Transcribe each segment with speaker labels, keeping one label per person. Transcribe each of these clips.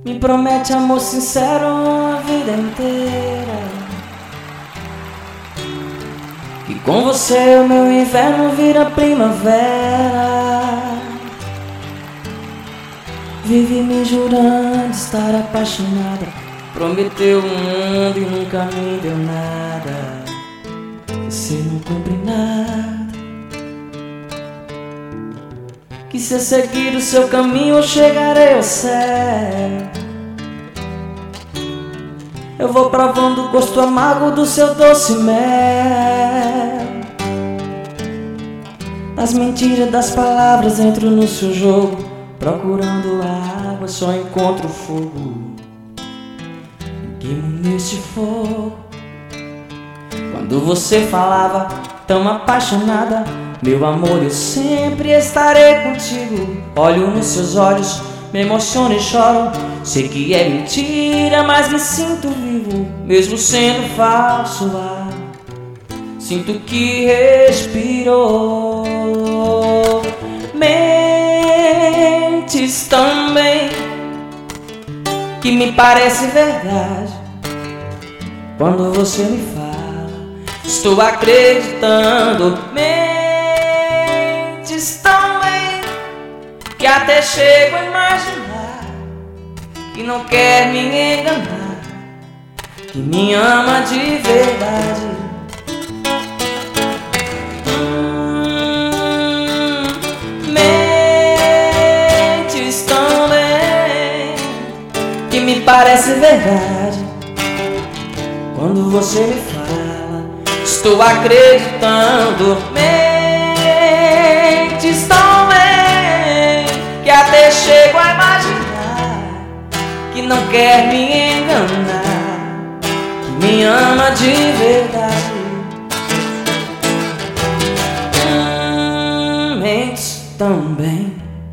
Speaker 1: Me promete amor sincero a vida inteira, que com você o meu inverno vira primavera. Vive me jurando estar apaixonada, prometeu o mundo e nunca me deu nada. Você não cumpre nada, que se eu seguir o seu caminho eu chegarei ao céu. Eu vou provando o gosto amargo do seu doce mel. Das mentiras, das palavras entro no seu jogo, procurando a água só encontro o fogo. Queimo neste fogo. Quando você falava tão apaixonada, meu amor, eu sempre estarei contigo. Olho nos seus olhos, me emociono e choro. Sei que é mentira, mas me sinto vivo, mesmo sendo falso ar. Sinto que respirou. Mentes também, que me parece verdade. Quando você me fala, estou acreditando. Mentes também, que até chego a imaginar que não quer me enganar, que me ama de verdade. Mentes também, que me parece verdade. Quando você me fala, estou acreditando. Mentes também, que até chego a imaginar que não quer me enganar, que me ama de verdade. Mentes também.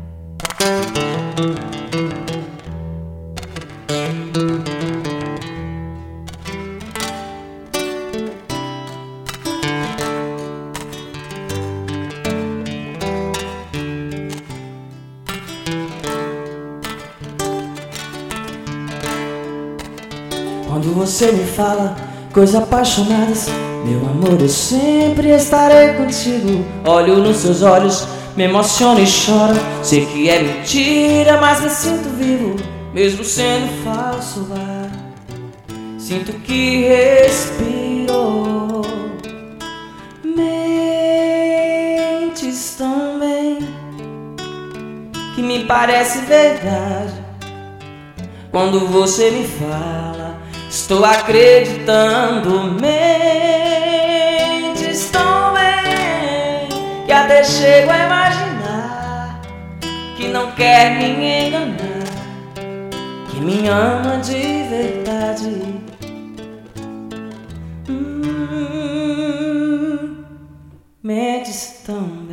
Speaker 1: Quando você me fala coisas apaixonadas, meu amor, eu sempre estarei contigo. Olho nos seus olhos, me emociono e choro. Sei que é mentira, mas me sinto vivo, mesmo sendo falso ar. Sinto que respirou. Mentes também, que me parece verdade. Quando você me fala, estou acreditando. Mentes também, que até chego a imaginar que não quer me enganar, que me ama de verdade. Mentes também.